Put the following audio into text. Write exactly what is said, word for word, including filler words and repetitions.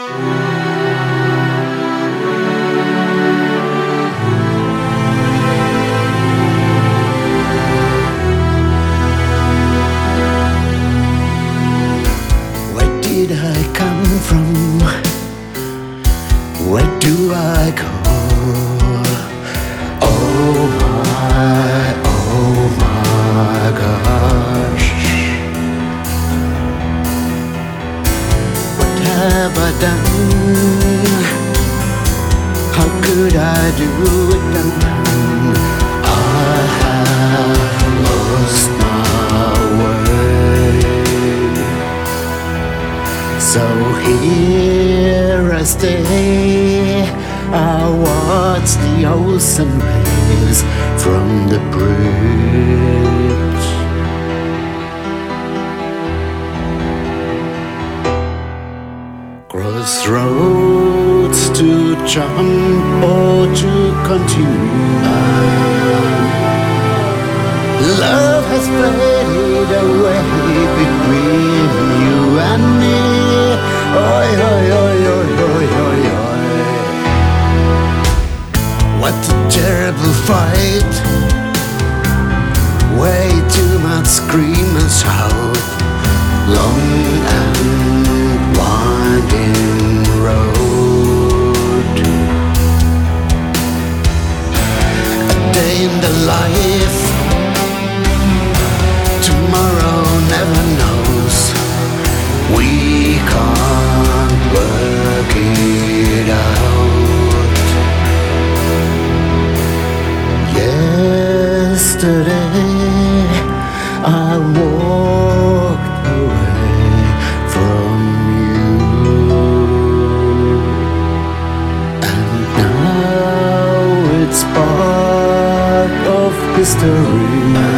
Where did I come from? Where do I go? Oh my, oh my gosh. What have I done? How could I do it then? I have lost my way. So here I stay, I watch the ocean waves from the bridge. Crossroads to jump or to continue. Love has faded away between you and me. Oi, oi, oi, oi, oi, oi, oi. What a terrible fight. Way too much scream and shout. Long and winding road. A day in the life. Tomorrow never knows. We can't work it out. Yesterday I walked away from you, and now it's part of history.